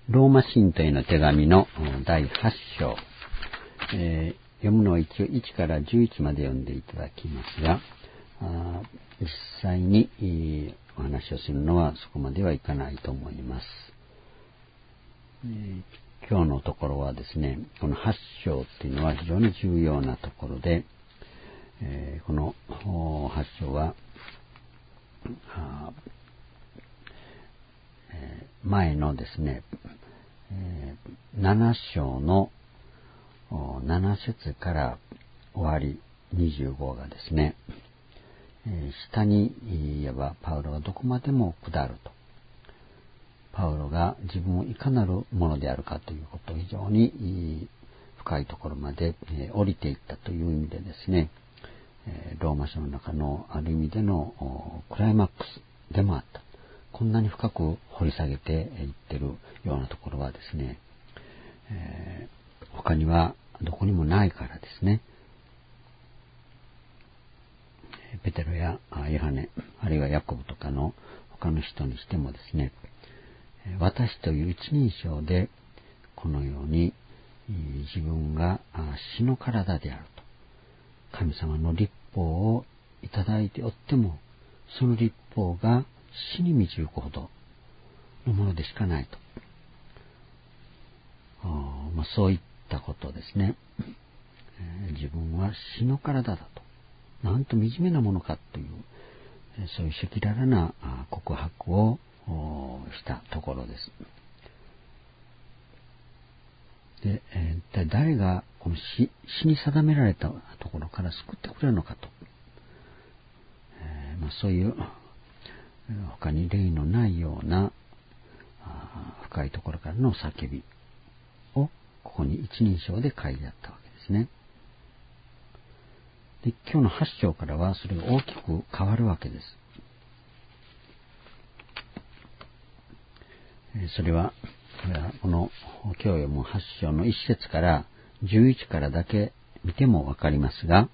ローマ神徒への手紙の第8章、読むのは一応1から11まで読んでいただきますが、実際にお話をするのはそこまではいかないと思います。今日のところはですね、この8章っていうのは非常に重要なところで、この8章は前のですね、7章の7節から終わり25がですね、下に言えばパウロがどこまでも下ると。パウロが自分をいかなるものであるかということを非常に深いところまで降りていったという意味でですね、ローマ書の中のある意味でのクライマックスでもあった。こんなに深く掘り下げていってるようなところはですね、他にはどこにもないからですね。ペテロやヨハネ、あるいはヤコブとかの他の人にしてもですね、私という一人称でこのように自分が死の体であると。神様の律法をいただいておっても、その律法が死に導くほどのものでしかないと。そういったことですね。自分は死の体だと。なんと惨めなものかという、そういう赤裸々な告白をしたところです。で、一体誰がこの死に定められたところから救ってくれるのかと。そういう他に例のないような深いところからの叫びをここに一人称で書いてあったわけですね。で、今日の8章からはそれが大きく変わるわけです。それはこの今日読む8章の1節から11からだけ見てもわかりますが、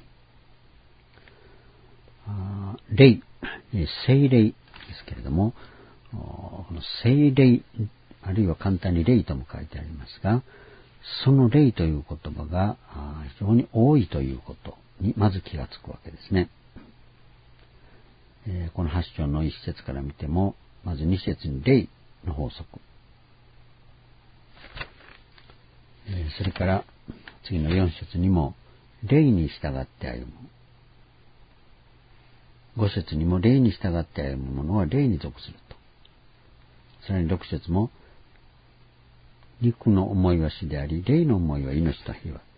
霊、聖霊ですけれども、この聖霊、あるいは簡単に霊とも書いてありますが、その霊という言葉が非常に多いということにまず気がつくわけですね。この8章の1節から見ても、まず2節に霊の法則、それから次の4節にも霊に従って歩む、5節にも霊に従って歩む者は霊に属すると。さらに6節も肉の思いは死であり、霊の思いは命と平和。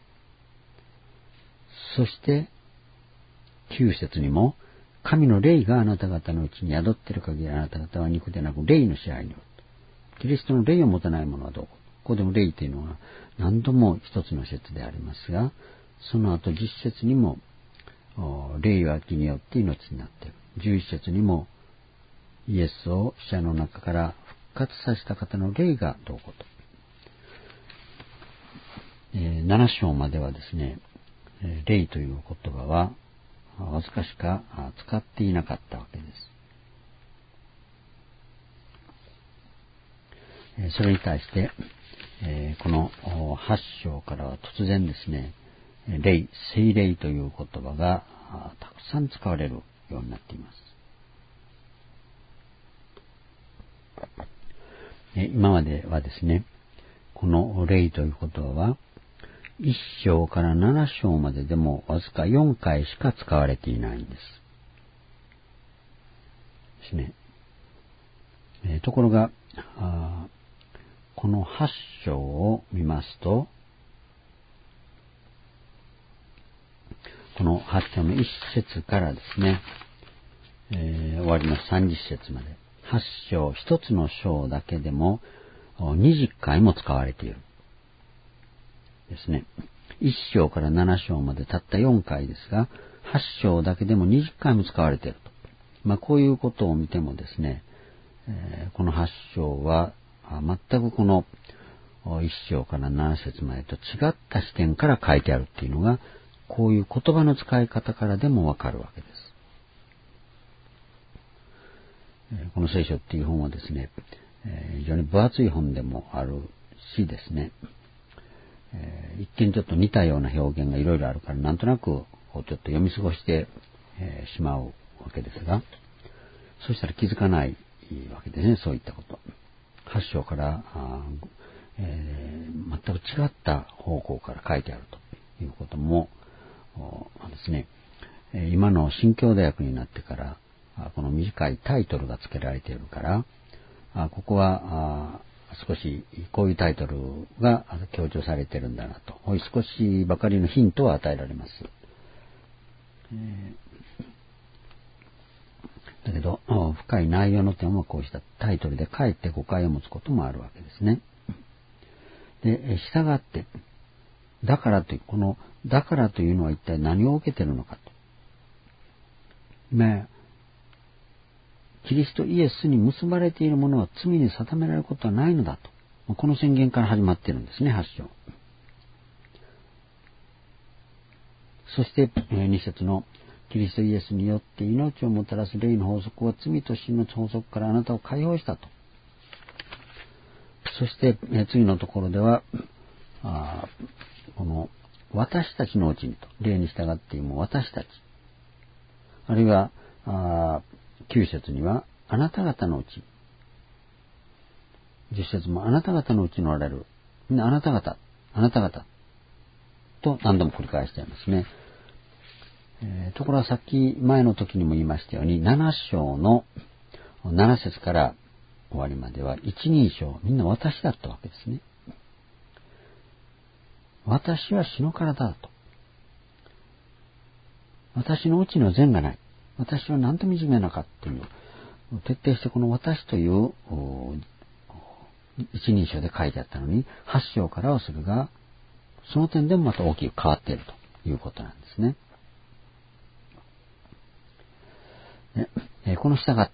そして9節にも神の霊があなた方のうちに宿っている限り、あなた方は肉でなく霊の支配によると。キリストの霊を持たない者はどこ？ここでも霊というのは何度も一つの説でありますが、その後10節にも霊は気によって命になっている。11節にもイエスを死者の中から復活させた方の霊がどうこと。7章まではですね、霊という言葉はわずかしか使っていなかったわけです。それに対して、この8章からは突然ですね、霊、聖霊という言葉がたくさん使われるようになっています。今まではですね、この霊という言葉は1章から7章まででもわずか4回しか使われていないんですね。ところがこの8章を見ますと、この8章の1節からですね、終わりの30節まで8章1つの章だけでも20回も使われているですね。1章から7章までたった4回ですが、8章だけでも20回も使われていると。こういうことを見てもですね、この8章は全くこの1章から7節までと違った視点から書いてあるっていうのが、こういう言葉の使い方からでもわかるわけです。この聖書っていう本はですね、 非常に分厚い本でもあるしですね、一見ちょっと似たような表現がいろいろあるからなんとなくちょっと読み過ごして、しまうわけですが、そしたら気づかないわけですね、そういったこと。8章から全く違った方向から書いてあるということもですね、今の新教大学になってからこの短いタイトルが付けられているから、ここは少しこういうタイトルが強調されているんだなと、少しばかりのヒントを与えられます。だけど深い内容の点はこうしたタイトルでかえって誤解を持つこともあるわけですね。で、従って、だからという、このだからというのは一体何を受けているのかと。キリストイエスに結ばれているものは罪に定められることはないのだと。この宣言から始まっているんですね、8章。そして、2節のキリストイエスによって命をもたらす霊の法則は罪と死の法則からあなたを解放したと。そして、次のところでは、この私たちのうちにと、霊に従っても私たち、あるいは9節にはあなた方のうち、10節もあなた方のうちにおられる、みんなあなた方と何度も繰り返していますね。ところがさっき前の時にも言いましたように、7章の7節から終わりまでは一人称、みんな私だったわけですね。私は死の体だと。私のうちには善がない。私は何と惨めなかという、徹底してこの私という一人称で書いてあったのに、8章からはそれが、その点でもまた大きく変わっているということなんですね。この従って、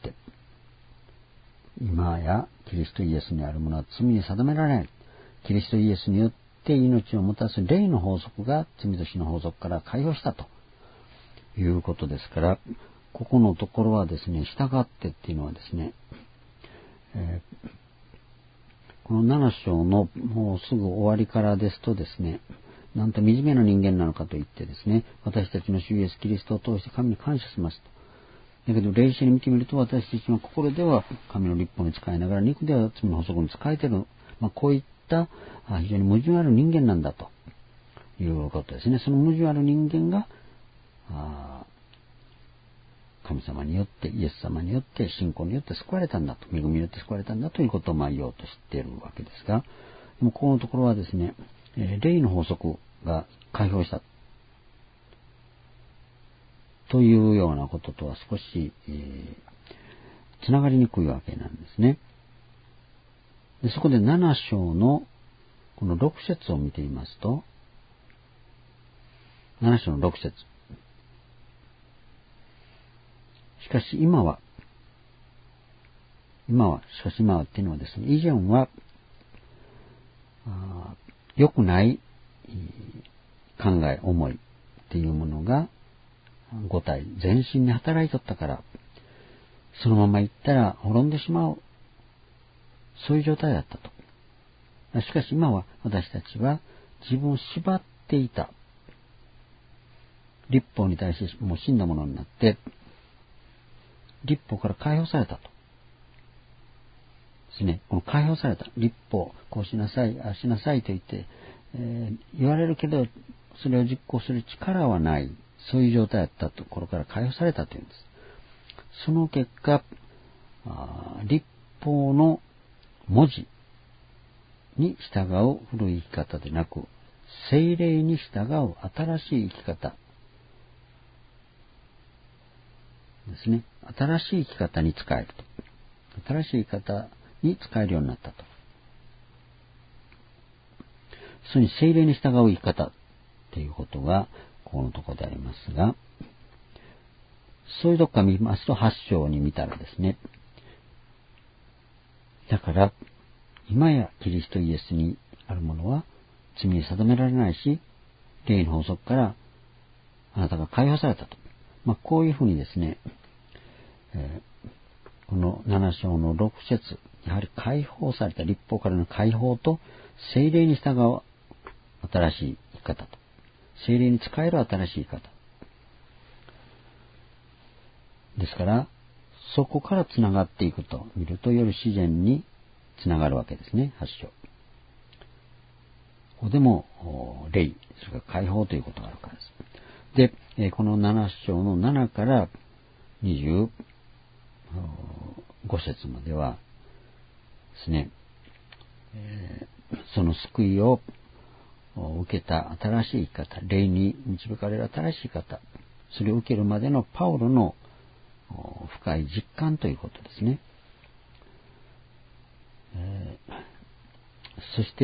今やキリストイエスにあるものは罪に定められない。キリストイエスによって命をもたらす霊の法則が罪と死の法則から解放したということですから、ここのところはですね、従ってっていうのはですね、この7章のもうすぐ終わりからですとですね、なんと惨めな人間なのかと言ってですね、私たちの主イエスキリストを通して神に感謝しますと。だけど霊視に見てみると、私たちの心では神の律法に使いながら、肉では罪の法則に使えている、こういった非常に矛盾ある人間なんだということですね。その矛盾ある人間が神様によって、イエス様によって、信仰によって救われたんだと、恵みによって救われたんだということを言おうとしているわけですが、でもここのところはですね、霊の法則が解放したというようなこととは少し、つながりにくいわけなんですね。でそこで7章のこの6節を見てみますと、7章の6節。しかし今はっていうのはですね、以前は良くない考え、思いっていうものが五体全身に働いとったから、そのまま行ったら滅んでしまう、そういう状態だったと。しかし今は私たちは自分を縛っていた律法に対してもう死んだものになって、律法から解放されたと。ですね。この解放された律法、こうしなさい、ああしなさいと言って、言われるけど、それを実行する力はない、そういう状態だったところから解放されたというんです。その結果、律法の文字に従う古い生き方でなく、聖霊に従う新しい生き方ですね。新しい生き方に使えると。新しい生き方に使えるようになったと。それに聖霊に従う生き方っていうことがここのところでありますが、そういうとこから見ますと8章に見たらですね、だから今やキリストイエスにあるものは罪に定められないし、霊の法則からあなたが解放されたと。こういうふうにですね、この7章の6節やはり解放された律法からの解放と、聖霊に従う新しい生き方と、聖霊に仕える新しい生き方ですから、そこからつながっていくと見ると、より自然につながるわけですね、8章。ここでも霊、それから解放ということがあるからです。で、この7章の7から25節まではですね、その救いを受けた新しい生き方、霊に導かれる新しい生き方、それを受けるまでのパウロの深い実感ということですね。そして、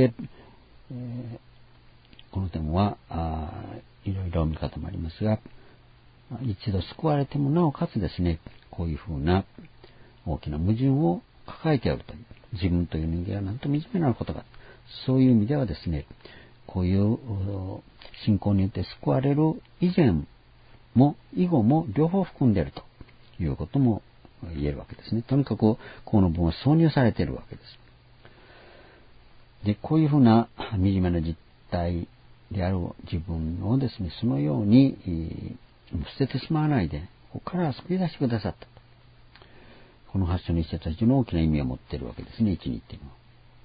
この点はいろいろ見方もありますが、一度救われてもなおかつですね、こういうふうな大きな矛盾を抱えておるという、自分という人間はなんと惨めなることか、そういう意味ではですね、こういう信仰によって救われる以前も以後も両方含んでいるということも言えるわけですね。とにかくこの文は挿入されているわけです。で、こういうふうな惨めな実態である自分をですね、そのように捨ててしまわないで、ここから救い出してくださったと。この8章の一節は非常に大きな意味を持っているわけですね、1、2っていうのは。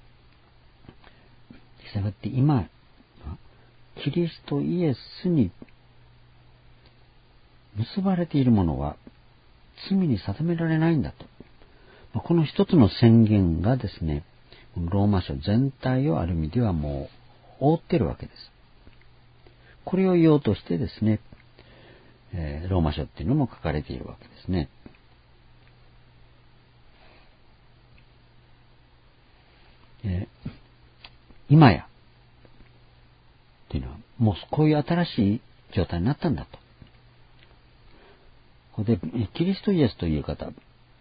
したがって今、キリストイエスに結ばれているものは罪に定められないんだと。この一つの宣言がですね、ローマ書全体をある意味ではもう覆っているわけです。これを言おうとしてですね、ローマ書っていうのも書かれているわけですね。今やというのはもうこういう新しい状態になったんだと。ここでキリストイエスという方、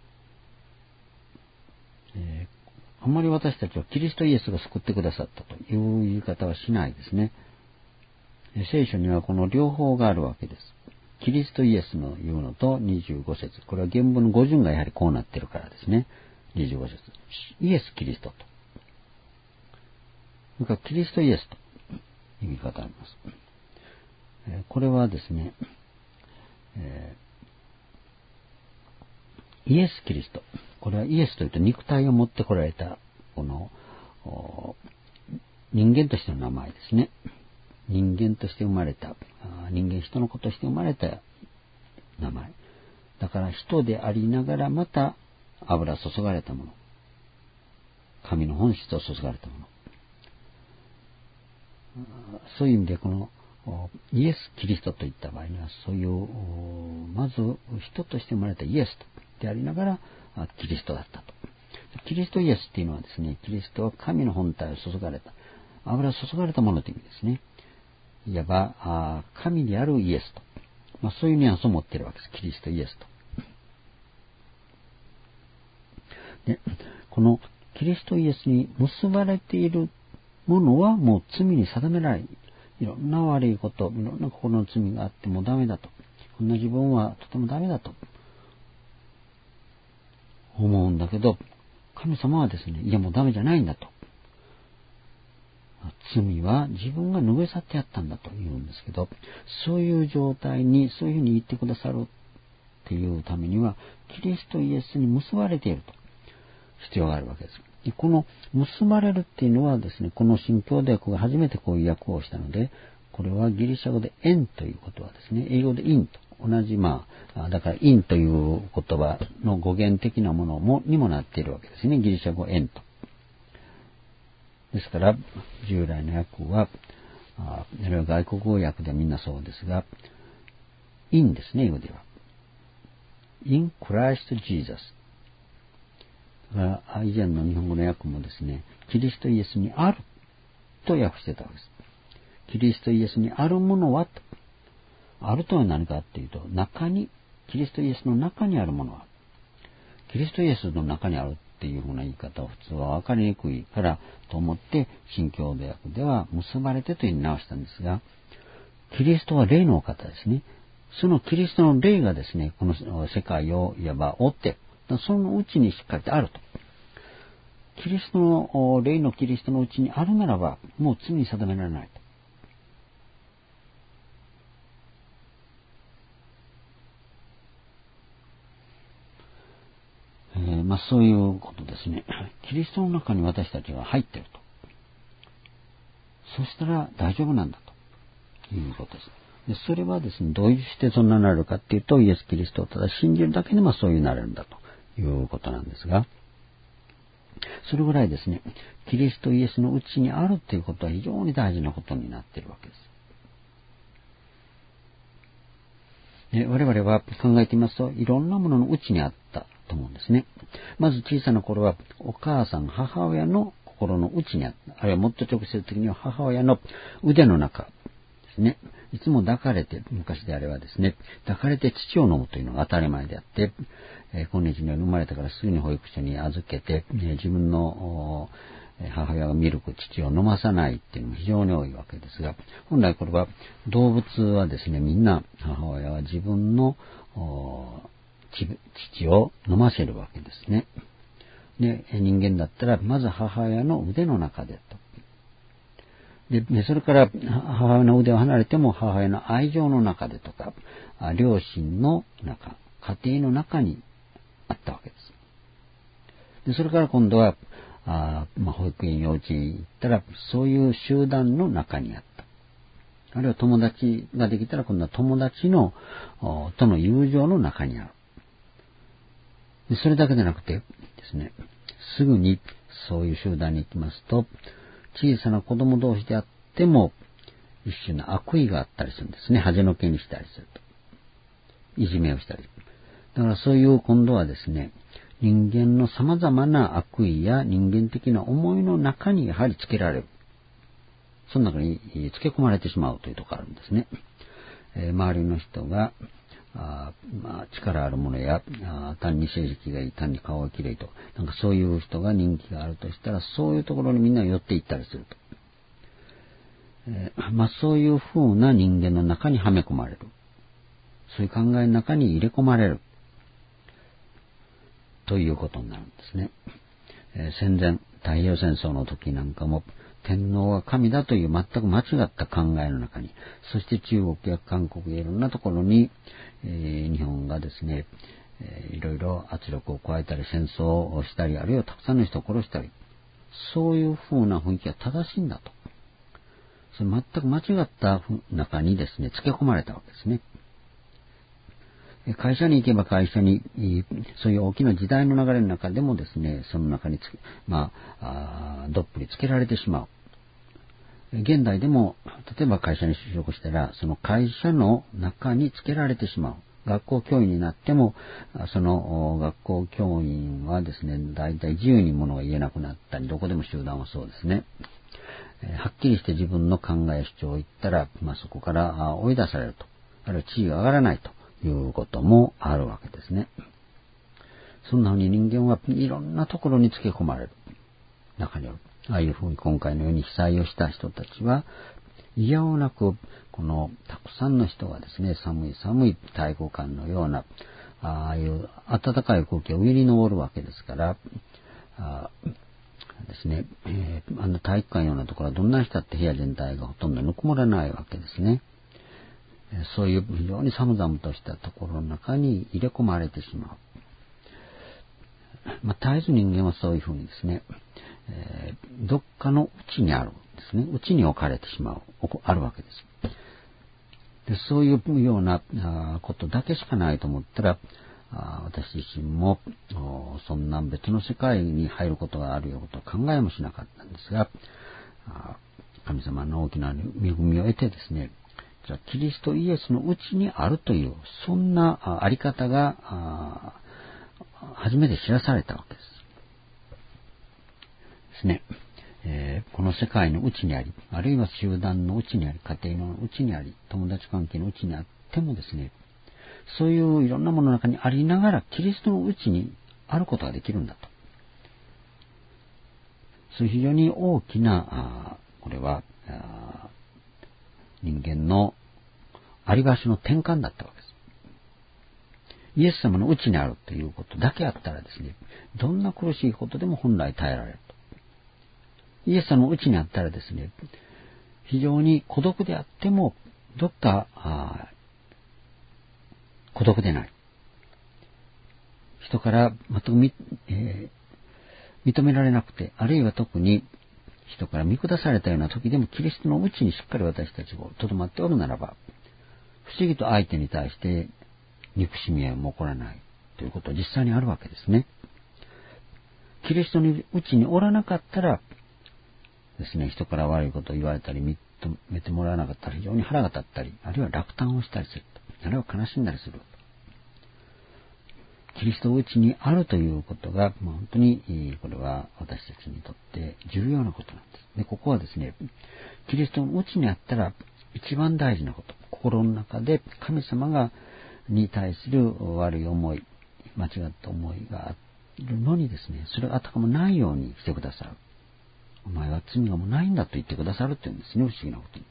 あんまり私たちはキリストイエスが救ってくださったという言い方はしないですね。聖書にはこの両方があるわけです。キリストイエスの言うのと25節。これは原文の語順がやはりこうなっているからですね。25節。イエス・キリストと。それからキリストイエスという言い方があります。これはですね、イエス・キリスト。これはイエスというと肉体を持ってこられた、この人間としての名前ですね。人間として生まれた、人間人の子として生まれた名前。だから人でありながらまた油注がれたもの。神の本質を注がれたもの。そういう意味でこのイエス・キリストといった場合には、そういうまず人として生まれたイエスでありながらキリストだったと。キリストイエスっていうのはですね、キリストは神の本体を注がれた、油注がれたものという意味ですね。いわば神であるイエスと、そういうニュアンスを持っているわけです。キリストイエスと。で、このキリストイエスに結ばれているものはもう罪に定められ、いろんな悪いこと、いろんな心の罪があってもダメだと。こんな自分はとてもダメだと思うんだけど、神様はですね、いやもうダメじゃないんだと。罪は自分が拭い去ってやったんだと言うんですけど、そういう状態に、そういうふうに言ってくださるっていうためには、キリストイエスに結ばれていると必要があるわけです。でこの結ばれるっていうのはですね、この新共同訳が初めてこういう訳をしたので、これはギリシャ語で縁という言葉ですね。英語でインと同じ、だからインという言葉の語源的なものにもなっているわけですね。ギリシャ語縁と。ですから、従来の訳は、外国語訳ではみんなそうですが、in ですね、英語では。in Christ Jesus。以前の日本語の訳もですね、キリストイエスにあると訳してたわけです。キリストイエスにあるものはと。あるとは何かっていうと、キリストイエスの中にあるものは。キリストイエスの中にあるっていうふうな言い方を普通は分かりにくいからと思って、新共同訳では結ばれてというふうに直したんですが、キリストは霊のお方ですね。そのキリストの霊がですね、この世界をいわば覆って、そのうちにしっかりとあると。 キリストの、霊のキリストのうちにあるならば、もう罪に定められないと。そういうことですね。キリストの中に私たちが入っていると。そしたら大丈夫なんだということです。でそれはですね、どうしてそんなになるかっていうと、イエス・キリストをただ信じるだけでもそういうなれるんだということなんですが、それぐらいですね、キリストイエスのうちにあるということは非常に大事なことになっているわけです。で我々は考えてみますと、いろんなもののうちにあったと思うんですね。まず小さな頃はお母さん、母親の心の内にあった。あるいはもっと直接的には母親の腕の中ですね。いつも抱かれて、昔であればですね、抱かれて乳を飲むというのが当たり前であって、今日のように生まれてからすぐに保育所に預けて、自分の母親がミルク、乳を飲まさないっていうのも非常に多いわけですが、本来これは動物はですね、みんな母親は自分の乳を飲ませるわけですね。で、人間だったらまず母親の腕の中でと。で、それから母親の腕を離れても母親の愛情の中でとか、両親の中、家庭の中にあったわけです。で、それから今度は、保育園、幼稚園行ったら、そういう集団の中にあった。あるいは友達ができたら、今度は友達のとの友情の中にある。でそれだけでなくてですね、すぐにそういう集団に行きますと、小さな子供同士であっても、一種の悪意があったりするんですね。恥の気にしたりすると。いじめをしたり。だからそういう今度はですね、人間の様々な悪意や人間的な思いの中にやはりつけられる。その中につけ込まれてしまうというところがあるんですね。周りの人が力あるものや単に成績がいい、単に顔がきれいと、なんかそういう人が人気があるとしたら、そういうところにみんな寄っていったりすると。そういう風な人間の中にはめ込まれる。そういう考えの中に入れ込まれる。ということになるんですね。戦前、太平洋戦争の時なんかも、天皇は神だという全く間違った考えの中に、そして中国や韓国やいろんなところに、日本がですね、いろいろ圧力を加えたり戦争をしたり、あるいはたくさんの人を殺したり、そういう風な雰囲気は正しいんだと。それ全く間違った中にですね、つけ込まれたわけですね。会社に行けば会社に、そういう大きな時代の流れの中でもですね、その中にどっぷりつけられてしまう。現代でも、例えば会社に就職したら、その会社の中につけられてしまう。学校教員になっても、その学校教員はですね、大体自由にものが言えなくなったり、どこでも集団はそうですね。はっきりして自分の考え主張を言ったら、そこから追い出されると。あるいは地位が上がらないということもあるわけですね。そんなふうに人間はいろんなところにつけ込まれる。中にある。ああいうふうに今回のように被災をした人たちは、いやおなく、このたくさんの人がですね、寒い太鼓館のような、ああいう暖かい空気を上に登るわけですから、ですね、体育館のようなところはどんな人だって部屋全体がほとんどぬくもらないわけですね。そういう非常に寒々としたところの中に入れ込まれてしまう。絶えず人間はそういうふうにですね、どっかの内にあるんですね。内に置かれてしまう、あるわけです。でそういうようなことだけしかないと思ったら、私自身もそんな別の世界に入ることがあるようなことを考えもしなかったんですが、神様の大きな恵みを得てですね、じゃあキリストイエスのうちにあるという、そんなあり方が初めて知らされたわけですね。この世界のうちにあり、あるいは集団のうちにあり、家庭のうちにあり、友達関係のうちにあってもですね、そういういろんなものの中にありながら、キリストのうちにあることができるんだと。そういう非常に大きな、これは、人間のあり場所の転換だったわけです。イエス様のうちにあるということだけあったらですね、どんな苦しいことでも本来耐えられると。 イエス様のうちにあったらですね、非常に孤独であっても、どっか孤独でない。人から全く認められなくて、あるいは特に人から見下されたような時でも、キリストのうちにしっかり私たちが留まっておるならば、不思議と相手に対して憎しみ合いも起こらないということは実際にあるわけですね。キリストのうちにおらなかったらですね、人から悪いことを言われたり認めてもらわなかったら非常に腹が立ったり、あるいは落胆をしたりする。あるいは悲しんだりする。キリストのうちにあるということが、本当にこれは私たちにとって重要なことなんです。で、ここはですね、キリストのうちにあったら一番大事なこと。心の中で神様に対する悪い思い、間違った思いがあるのにですね、それがあたかもないようにしてくださる。お前は罪がもうないんだと言ってくださるって言うんですね、不思議なことに。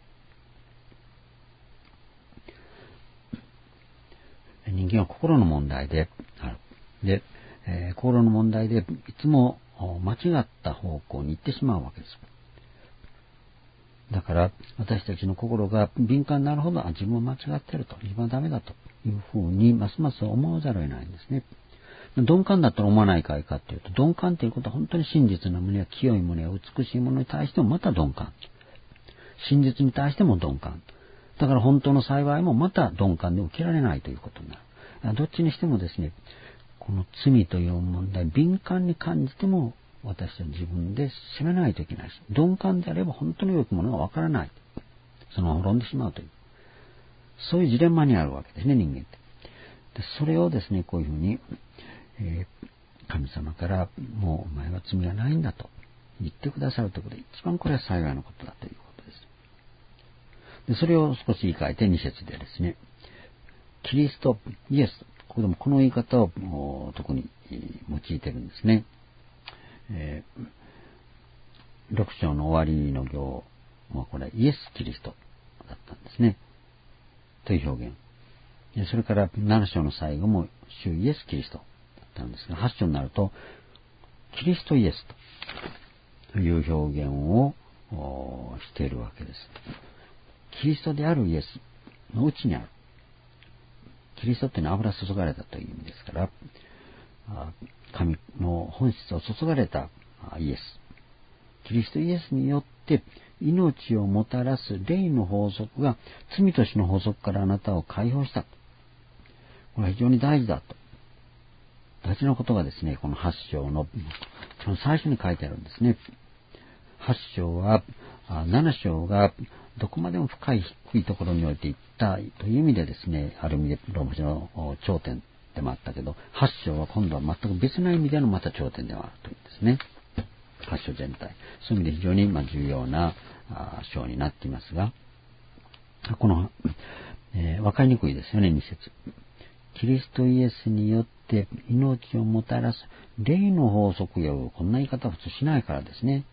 人間は心の問題である。で、心の問題でいつも間違った方向に行ってしまうわけです。だから私たちの心が敏感になるほど、自分は間違っていると、自分はダメだというふうにますます思わざるを得ないんですね。鈍感だったら思わないかいかというと、鈍感ということは本当に真実なものや清いものや美しいものに対してもまた鈍感。真実に対しても鈍感。だから本当の幸いもまた鈍感で受けられないということになる。どっちにしてもですね、この罪という問題、敏感に感じても私は自分で責めないといけないし、鈍感であれば本当に良きものがわからない。そのまま滅んでしまうという。そういうジレンマにあるわけですね、人間って。でそれをですね、こういうふうに、神様からもうお前は罪がないんだと言ってくださるということで、一番これは幸いなことだということです。でそれを少し言い換えて2節でですね、キリスト、イエス、ここでもこの言い方を特に用いてるんですね。6章の終わりの行はこれイエス・キリストだったんですね。という表現。それから7章の最後も主イエス・キリストだったんですが、8章になるとキリストイエスという表現をしているわけです。キリストであるイエスのうちにある。キリストというのは油注がれたという意味ですから、神の本質を注がれたイエス。キリストイエスによって命をもたらす霊の法則が罪と死の法則からあなたを解放した。これは非常に大事だと。大事なことがですね、この8章の最初に書いてあるんですね。8章は、7章がどこまでも深い低いところにおいていったという意味でですね、ある意味でローマ字の頂点でもあったけど、8章は今度は全く別な意味でのまた頂点でもあるというんですね。8章全体。そういう意味で非常に重要な章になっていますが、この、わかりにくいですよね、2節。キリストイエスによって命をもたらす霊の法則よ。こんな言い方は普通しないからですね。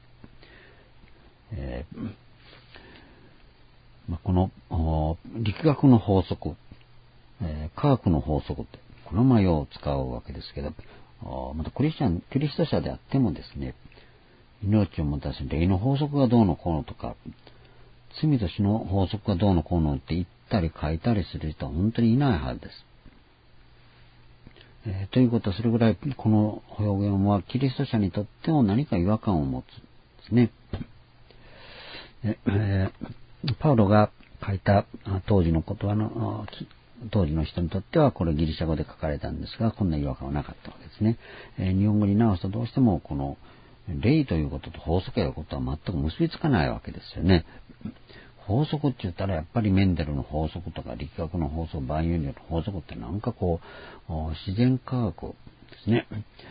この力学の法則、科学の法則って、この前を使うわけですけど、またキリスト者であってもですね、命をもたらす霊の法則がどうのこうのとか、罪と死の法則がどうのこうのって言ったり書いたりする人は本当にいないはずです。ということはそれぐらいこの表現はキリスト者にとっても何か違和感を持つんですね。パウロが書いた当時の言葉の当時の人にとってはこれギリシャ語で書かれたんですが、こんな違和感はなかったわけですね。日本語に直すとどうしてもこの霊ということと法則ということは全く結びつかないわけですよね。法則って言ったらやっぱりメンデルの法則とか力学の法則、万有理の法則ってなんかこう自然科学ですね。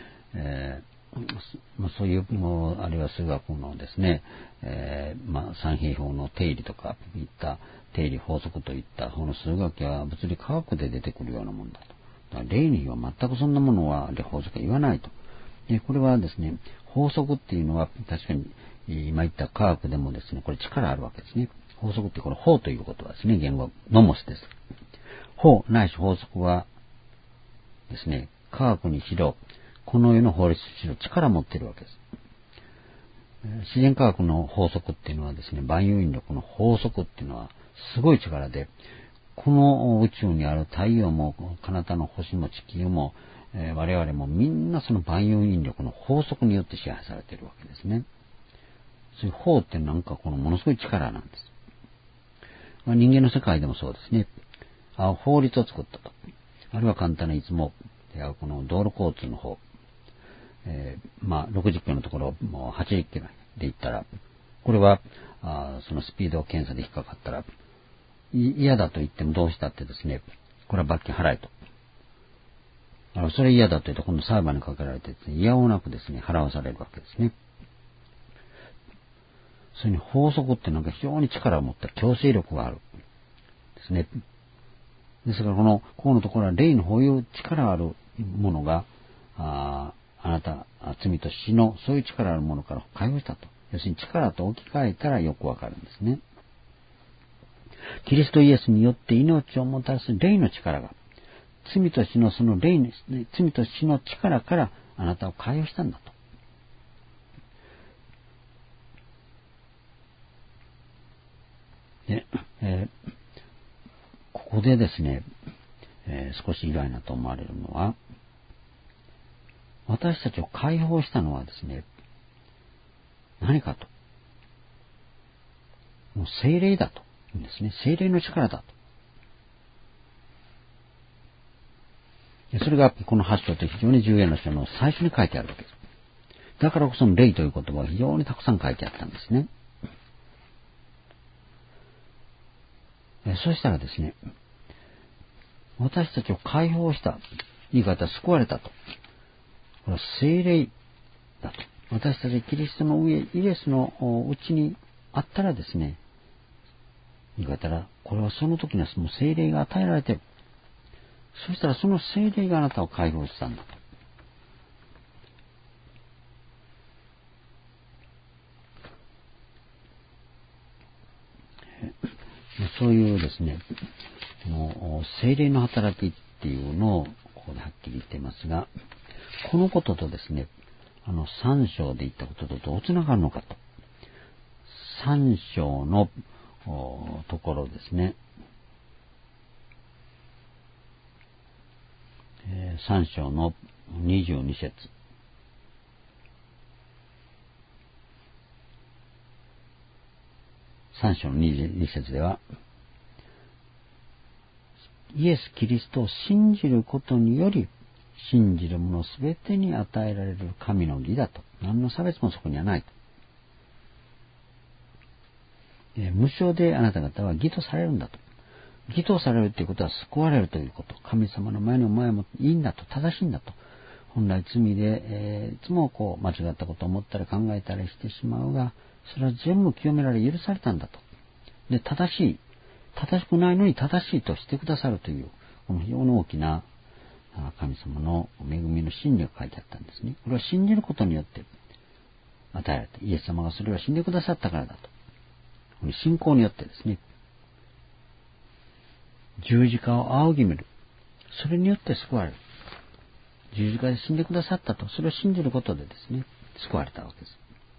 そういうあるいは数学のですね、三平方の定理とかいった定理法則といったこの数学や物理科学で出てくるようなものだと。だから霊には全くそんなものは法則は言わないと。これはですね、法則っていうのは確かに今言った科学でもですね、これ力あるわけですね。法則ってこれ法という言葉ですね。言語ノモスです。法ないし法則はですね、科学にしろこの世の法律にしろ力を持っているわけです。 自然科学の法則っていうのはですね、万有引力の法則っていうのはすごい力で、この宇宙にある太陽も彼方の星も地球も、我々もみんなその万有引力の法則によって支配されているわけですね。そういう法ってなんかこのものすごい力なんです。人間の世界でもそうですね。法律を作ったと。あるいは簡単ないつもこの道路交通の方、60キロのところもう80キロで行ったら、これはそのスピード検査で引っかかったら、嫌だと言ってもどうしたってですね、これは罰金払えと。それ嫌だと言って今度裁判にかけられてですね、嫌おなくですね、払わされるわけですね。それに法則ってなんか非常に力を持った強制力がある。ですね。ですからここのところは霊のこういう力あるものが、あなた、罪と死のそういう力あるものから解放したと。要するに力と置き換えたらよくわかるんですね。キリストイエスによって命をもたらす霊の力が、罪と死のその罪と死の力からあなたを解放したんだと。で、ここでですね、少し意外なと思われるのは、私たちを解放したのはですね、何かと。もう聖霊だと言うんですね。聖霊の力だと。それがこの8章と非常に重要な章の最初に書いてあるわけです。だからこその霊という言葉は非常にたくさん書いてあったんですね。そしたらですね、私たちを解放した言い方は救われたと。これは聖霊だと。私たちキリストの上、イエスのうちにあったらですね、言い方は、これはその時にはもう聖霊が与えられている。そしたらその聖霊があなたを解放したんだと。そういうですね、聖霊の働きっていうのをここではっきり言っていますが、このこととですね、3章で言ったこととどうつながるのかと。3章のところですね。3章の22節。3章の22節では、イエス・キリストを信じることにより、信じる者すべてに与えられる神の義だと。何の差別もそこにはないと。無償であなた方は義とされるんだと。義とされるということは救われるということ。神様の前の前もいいんだと、正しいんだと。本来罪で、いつも間違ったことを思ったり考えたりしてしまうが、それは全部清められ許されたんだと。で、正しくないのに正しいとしてくださるという、この非常に大きな神様の恵みの真理が書いてあったんですね。これは信じることによって与えられた。イエス様がそれを信じてくださったからだと。この信仰によってですね、十字架を仰ぎ見る。それによって救われる。十字架で死んでくださったと。それを信じることでですね、救われたわけです。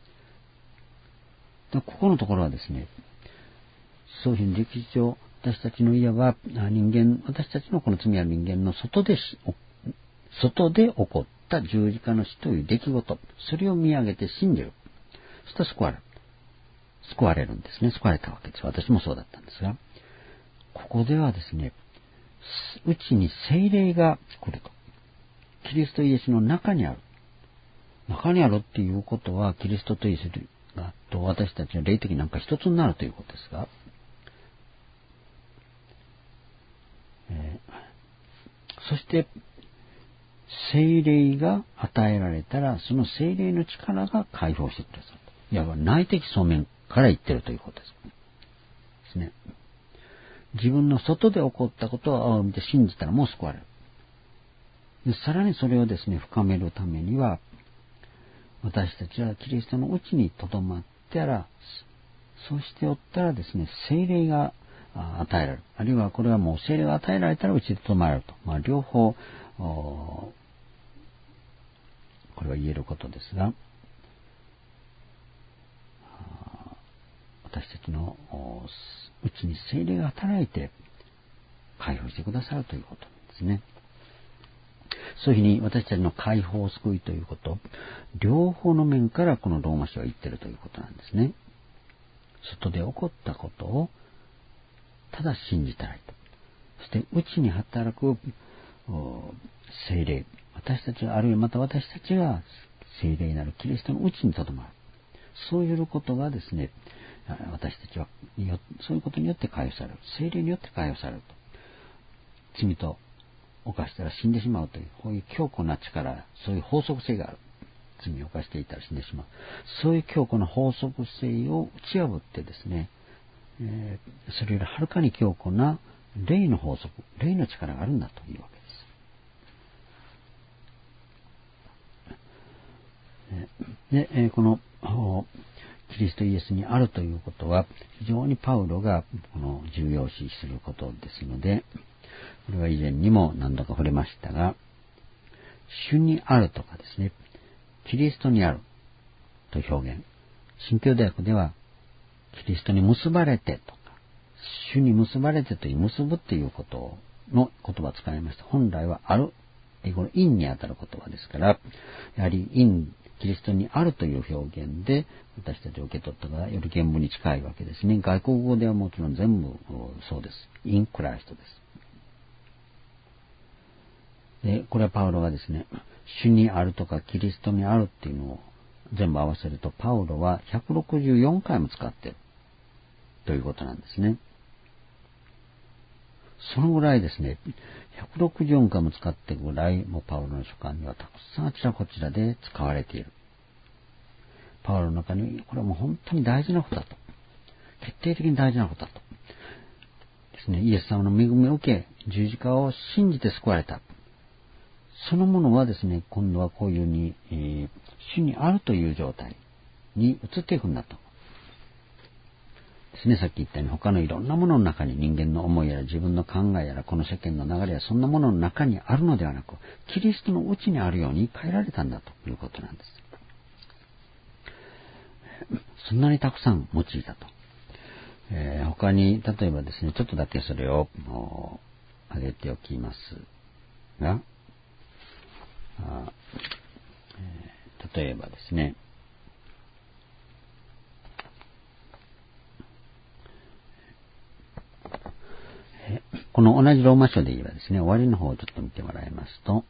でここのところはですね、そういう歴史上、私たちのいわば私たちのこの罪ある人間の外で起こった十字架の死という出来事、それを見上げて信じる。そしたら救われるんですね。救われたわけです。私もそうだったんですが、ここではですね、うちに聖霊が来ると。キリストイエスの中にある。中にあるっていうことは、キリストとイエスと私たちの霊的なんか一つになるということですが、そして、聖霊が与えられたら、その聖霊の力が解放してくださる。いわば内的層面から言ってるということですね。自分の外で起こったことを見て信じたらもう救われる。でさらにそれをですね、深めるためには、私たちはキリストのうちに留まってやら、そうしておったらですね、聖霊が与えられる。あるいはこれはもう聖霊が与えられたらうちで留まれると。両方、これは言えることですが、 私たちのうちに聖霊が働いて解放してくださるということなんですね。そういうふうに私たちの解放、救いということ、両方の面からこのローマ書は言っているということなんですね。外で起こったことをただ信じたらいいと。そして内に働く聖霊、私たちが、あるいはまた私たちが聖霊なるキリストの内にとどまる。そういうことがですね、私たちはそういうことによって解放される。聖霊によって解放されると。罪と犯したら死んでしまうという、こういう強固な力、そういう法則性がある。罪を犯していたら死んでしまう。そういう強固な法則性を打ち破ってですね、それよりはるかに強固な霊の法則、霊の力があるんだというわけです。で、このキリストイエスにあるということは非常にパウロが重要視することですので、これは以前にも何度か触れましたが、主にあるとかですね、キリストにあると表現、新教大学ではキリストに結ばれてとか、主に結ばれてという結ぶということの言葉を使いました。本来はある、英語の in にあたる言葉ですから、やはり in、キリストにあるという表現で私たちを受け取ったからより原文に近いわけですね。外国語ではもちろん全部そうです。in Christ です。で、これはパウロがですね、主にあるとかキリストにあるっていうのを全部合わせると、パウロは164回も使っているということなんですね。そのぐらいですね、164回も使っているぐらい、もうパウロの書簡にはたくさんあちらこちらで使われている。パウロの中に、これはもう本当に大事なことだと。決定的に大事なことだと。ですね、イエス様の恵みを受け、十字架を信じて救われた。そのものはですね、今度はこういうふうに、主にあるという状態に移っていくんだと。ですね、さっき言ったように他のいろんなものの中に人間の思いやら自分の考えやらこの世間の流れやそんなものの中にあるのではなく、キリストの内にあるように変えられたんだということなんです。そんなにたくさん用いたと。他に例えばですね、ちょっとだけそれを挙げておきますが、例えばですね、この同じローマ書で言えばですね、終わりの方をちょっと見てもらいますと、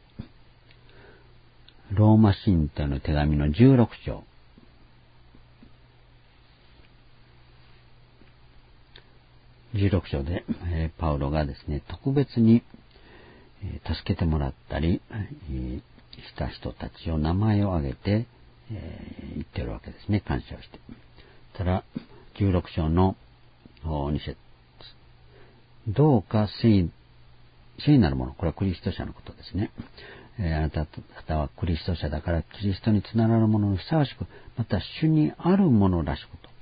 ローマ信徒の手紙の16章。16章で、パウロがですね、特別に助けてもらったりした人たちを名前を挙げて言ってるわけですね。感謝をして。ただ、16章の2節。どうか聖なるもの、これはクリスト者のことですね。あなた方はクリスト者だからキリストにつながるものにふさわしく、また主にあるものらしくと。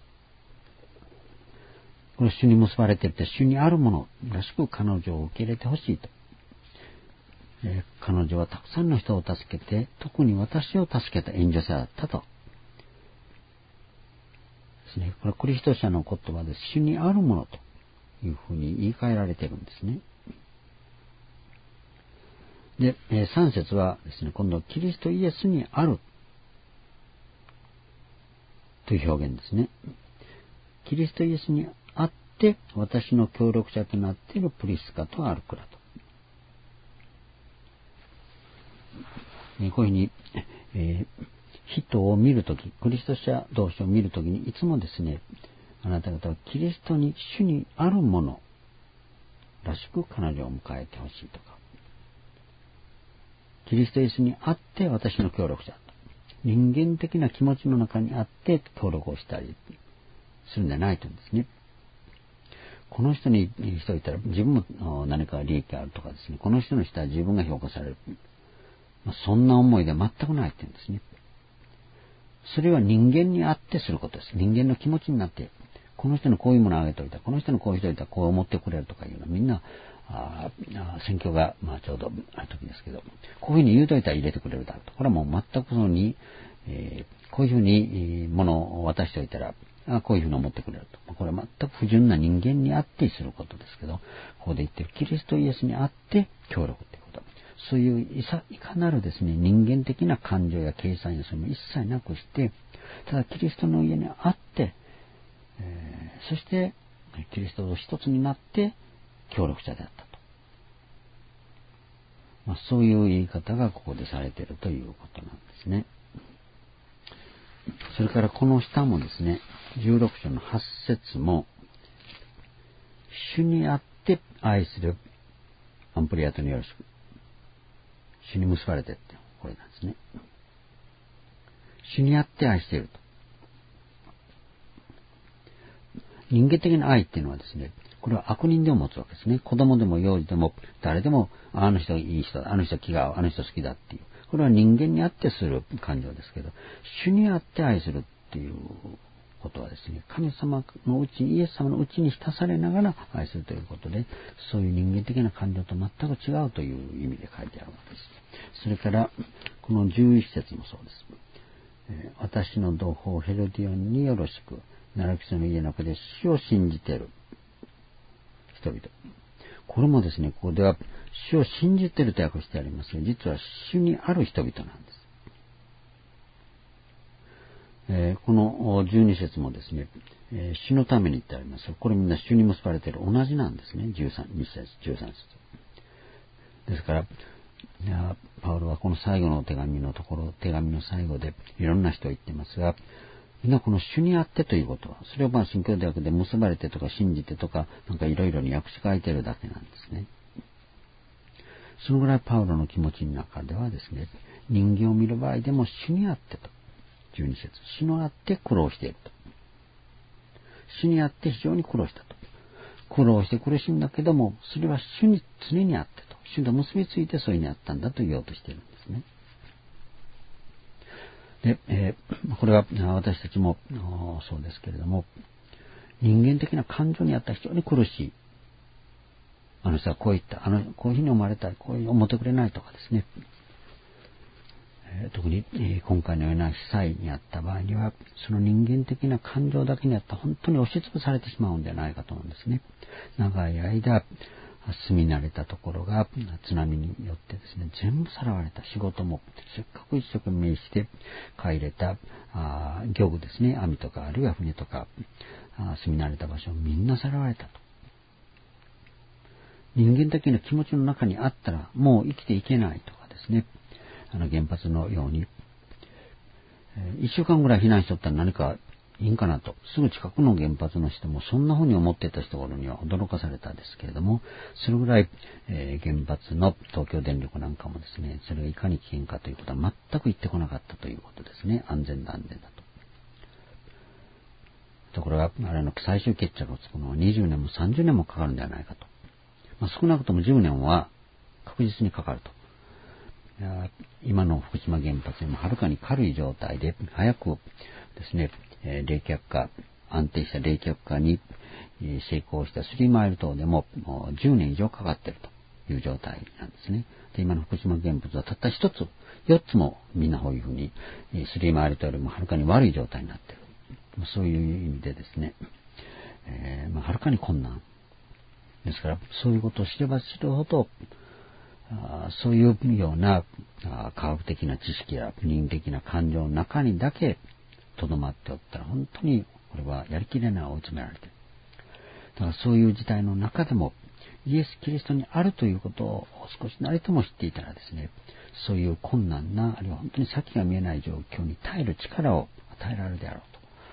この主に結ばれていて主にあるものらしく彼女を受け入れてほしいと。彼女はたくさんの人を助けて、特に私を助けた援助者だったと。ですね。これはクリスト者の言葉で主にあるものというふうに言い換えられているんですね。で、3節はですね、今度はキリストイエスにあるという表現ですね。キリストイエスにあって私の協力者となっているプリスカとアルクラと。こういうふうに、人を見るとき、クリスト者同士を見るときにいつもですね、あなた方はキリストに主にあるものらしく彼女を迎えてほしいとか、キリストイエスにあって私の協力者、人間的な気持ちの中にあって協力をしたりするんじゃないと言うんですね。この人に人いたら自分も何か利益があるとかですね、この人の下は自分が評価される、そんな思いで全くないって言うんですね。それは人間にあってすることです。人間の気持ちになって、この人のこういうものをあげておいた、この人のこういう人いたらこう思ってくれるとかいうのはみんな選挙がちょうどある時ですけど、こういうふうに言うといたら入れてくれるだろうと。これはもう全くそのに、こういうふうに物を渡しておいたらこういうふうに思ってくれると。これは全く不純な人間にあってすることですけど、ここで言ってるキリストイエスにあって協力ということ。そういういかなるですね、人間的な感情や計算やそれも一切なくして、ただキリストの家にあって、そしてキリストと一つになって協力者であったと。そういう言い方がここでされているということなんですね。それからこの下もですね、16章の8節も、主にあって愛するアンプリアトによろしく。主に結ばれてって、これなんですね。主にあって愛していると。人間的な愛っていうのはですね、これは悪人でも持つわけですね。子供でも幼児でも誰でも、あの人いい人だ、あの人気が合う、あの人好きだっていう。これは人間にあってする感情ですけど、主にあって愛するっていうことはですね、神様のうち、イエス様のうちに浸されながら愛するということで、そういう人間的な感情と全く違うという意味で書いてあるわけです。それから、この11節もそうです。私の同胞ヘルディオンによろしく、ナラキソの家の中で主を信じている人々。これもですね、ここでは主を信じていると訳してありますが、実は主にある人々なんです。この12節もですね、主のために言ってあります。これみんな主に結ばれている。同じなんですね。2節、13節。ですから、パウロはこの最後の手紙の最後でいろんな人を言ってますが、みんなこの主にあってということは、それを新教大学で結ばれてとか信じてとか、なんかいろいろに訳し書いてるだけなんですね。そのぐらいパウロの気持ちの中ではですね、人間を見る場合でも主にあってと、12節、主にあって苦労していると。主にあって非常に苦労したと。苦労して苦しんだけども、それは主に常にあってと。主と結びついてそれにあったんだと言おうとしているんですね。で、これは私たちもそうですけれども、人間的な感情にあった非常に苦しい。あの人はこう言った。こういうふうに思われたい。こういうふうに思ってくれないとかですね。特に、今回のような被災にあった場合には、その人間的な感情だけにあった本当に押しつぶされてしまうんではないかと思うんですね。長い間、住み慣れたところが津波によってですね、全部さらわれた。仕事もせっかく一生懸命して帰れた漁具ですね、網とかあるいは船とか住み慣れた場所をみんなさらわれたと。人間的な気持ちの中にあったらもう生きていけないとかですね、原発のように、1週間ぐらい避難しとったら何かいいんかなと、すぐ近くの原発の人もそんな風に思っていた人頃には驚かされたんですけれども、それぐらい、原発の東京電力なんかもですね、それがいかに危険かということは全く言ってこなかったということですね。安全だと。ところが、あれの最終決着をつくのは20年も30年もかかるんではないかと。少なくとも10年は確実にかかると。今の福島原発よりもはるかに軽い状態で早くですね、冷却化、安定した冷却化に成功したスリーマイル島でも10年以上かかっているという状態なんですね。で、今の福島原発はたった一つ、4つもみんなこういうふうにスリーマイル島よりもはるかに悪い状態になっている。そういう意味でですね、はるかに困難。ですから、そういうことを知れば知るほど、そういうような科学的な知識や人的な感情の中にだけ留まっておったら本当にこれはやりきれない追い詰められている。だからそういう時代の中でもイエス・キリストにあるということを少しなりとも知っていたらですね、そういう困難な、あるいは本当に先が見えない状況に耐える力を与えられるであろう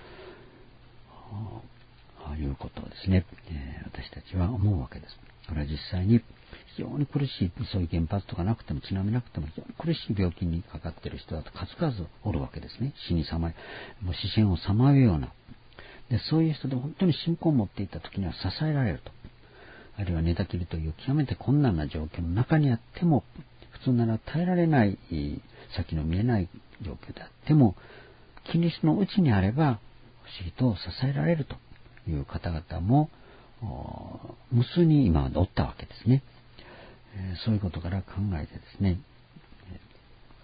ということをですね、私たちは思うわけです。これは実際に非常に苦しい、そういう原発とかなくても津波なくても非常に苦しい病気にかかっている人だと数々おるわけですね。もう死線をさまようような。で、そういう人で本当に信仰を持っていた時には支えられると。あるいは寝たきりという極めて困難な状況の中にあっても、普通なら耐えられない先の見えない状況であっても、キリストのうちにあれば不思議と支えられるという方々も無数に今おったわけですね。そういうことから考えてですね、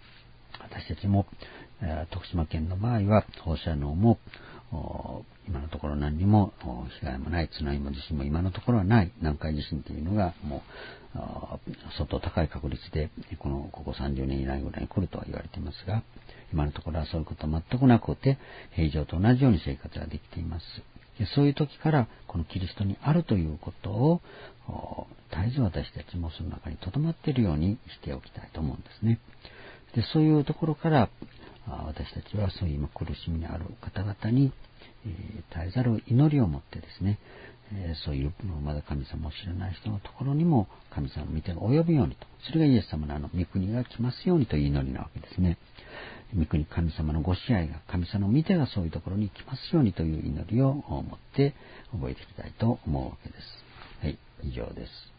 私たちも徳島県の場合は放射能も今の何にも被害もない、津波も地震も今のところはない。南海地震というのがもう相当高い確率でここ30年以内ぐらいに来るとは言われていますが、今のところはそういうことは全くなくて、平常と同じように生活ができています。でそういう時からこのキリストにあるということを絶えず私たちもその中に留まっているようにしておきたいと思うんですね。でそういうところから私たちはそういう今苦しみにある方々に、絶えざる祈りを持ってですね、そういうまだ神様を知らない人のところにも神様の御手が及ぶようにと、それがイエス様の御国が来ますようにという祈りなわけですね。御国、神様のご支配が、神様の御手がそういうところに来ますようにという祈りを持って覚えていきたいと思うわけです。はい、以上です。